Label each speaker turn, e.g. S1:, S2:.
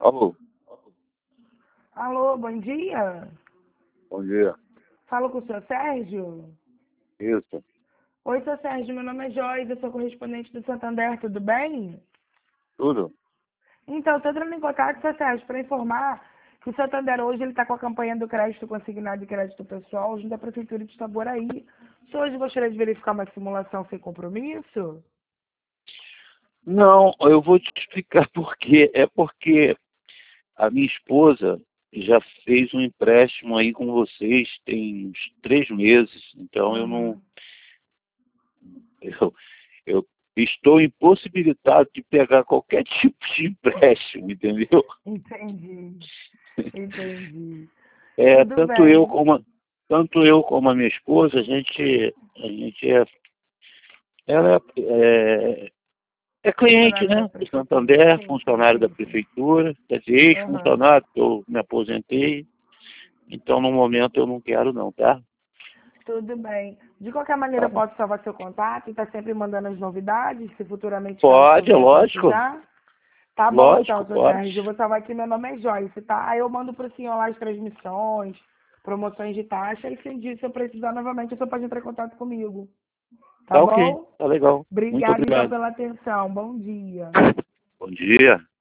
S1: Alô,
S2: Alô, bom dia.
S1: bom dia.
S2: Falo com o senhor Sérgio?
S1: Isso,
S2: Oi, seu Sérgio, meu nome é Joyce, eu sou correspondente do Santander, tudo bem?
S1: tudo?
S2: Então, estou entrando em contato, seu Sérgio, para informar que o Santander hoje está com a campanha do crédito consignado e crédito pessoal junto à Prefeitura de Itaboraí. O senhor hoje gostaria de verificar uma simulação sem compromisso?
S1: Não, eu vou te explicar por quê. É porque a minha esposa já fez um empréstimo aí com vocês tem uns 3 meses. Então eu não,
S2: Aham,
S1: eu, eu estou impossibilitado de pegar qualquer tipo de empréstimo, entendeu?
S2: entendi, entendi.
S1: É,
S2: Tudo bem.
S1: tanto eu como a minha esposa, ela é cliente,
S2: Funcionário da
S1: né? Do
S2: Prefeitura.
S1: Santander,
S2: Sim, sim,
S1: funcionário da
S2: sim, sim.
S1: prefeitura, quer dizer,
S2: Aham.
S1: ex-funcionário, porque eu me aposentei. Então, no momento, eu não quero não, tá?
S2: Tudo bem. De qualquer maneira,
S1: Tá
S2: eu
S1: bom.
S2: posso salvar seu contato e tá sempre mandando as novidades, se futuramente caso o senhor
S1: Pode, é
S2: venha a
S1: lógico,
S2: precisar. Tá bom,
S1: lógico,
S2: então, seu
S1: pode.
S2: Sérgio. Eu vou salvar aqui, meu nome é Joyce, tá? Aí eu mando pro senhor lá as transmissões, promoções de taxa, e se eu precisar novamente, o senhor pode entrar em contato comigo. Tá
S1: Tá ok,
S2: bom?
S1: tá legal. Muito
S2: Obrigada, então,
S1: obrigado.
S2: pela atenção. Bom dia.
S1: Bom dia.